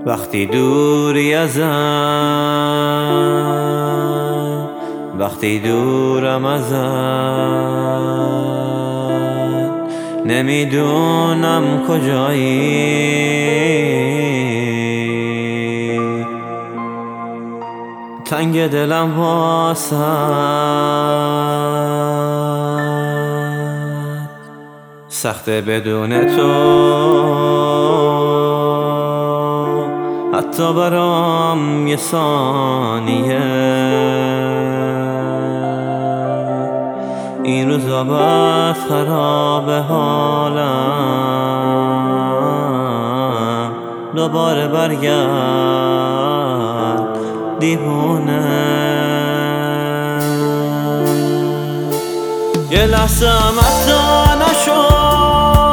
وقتی دوری ازم، وقتی دورم ازت، نمیدونم کجایی. تنگ دلم واسه سخته بدون تو، حتی برام یه ثانیه. این روزا بس خراب حالم، دوباره برگرد دیوونه. یه لحظه هم حتی